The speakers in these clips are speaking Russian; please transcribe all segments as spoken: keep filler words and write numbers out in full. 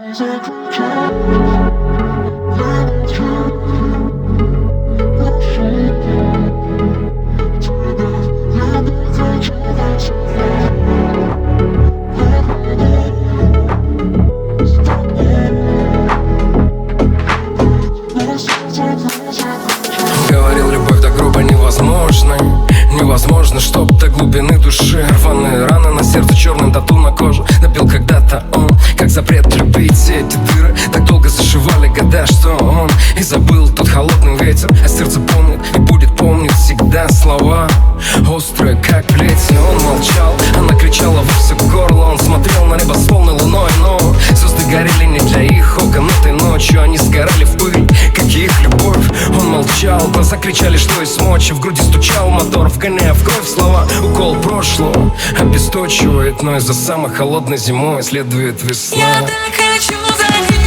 Говорил, любовь до гроба невозможна. Невозможно, чтоб до глубины души. Рваные раны на сердце, черным тату на коже. Напил когда-то он, как запрет любить. Все эти дыры так долго зашивали года, что он и забыл тот холодный ветер. А сердце помнит и будет помнить всегда слова острые, как плеть. Но он молчал, она кричала во все горло. Он смотрел на небо с полной луной, но звезды горели не для их окон. Этой ночью они сгорали в пыль, как и их любовь. Он молчал, глаза кричали, что есть мочи. В груди стучал мотор, вгоняя в кровь слова. Укол прошлого обесточивает, но из-за самой холодной зимой следует весна. Я так хочу закричать.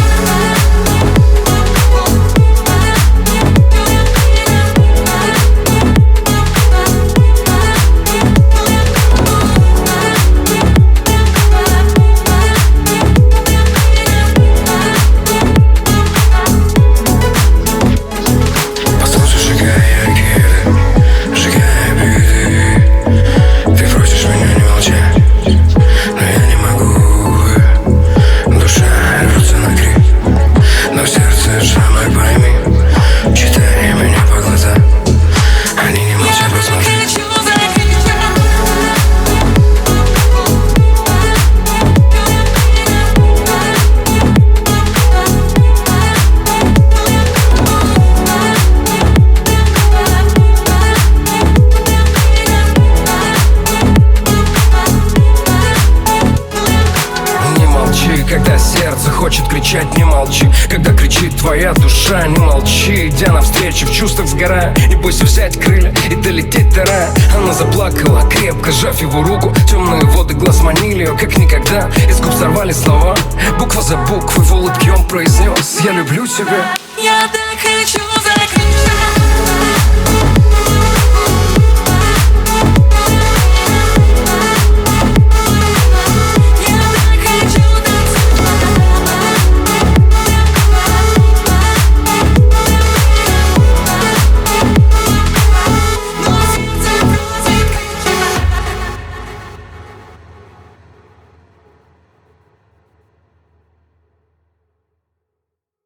Когда сердце хочет кричать, не молчи. Когда кричит твоя душа, не молчи. Идя навстречу, в чувствах сгорая, не бойся взять крылья и долететь до рая. Она заплакала, крепко сжав его руку. Темные воды глаз манили ее, как никогда. Из губ сорвали слова, буква за буквой. В улыбке он произнес: я люблю тебя. Я так хочу закрыть.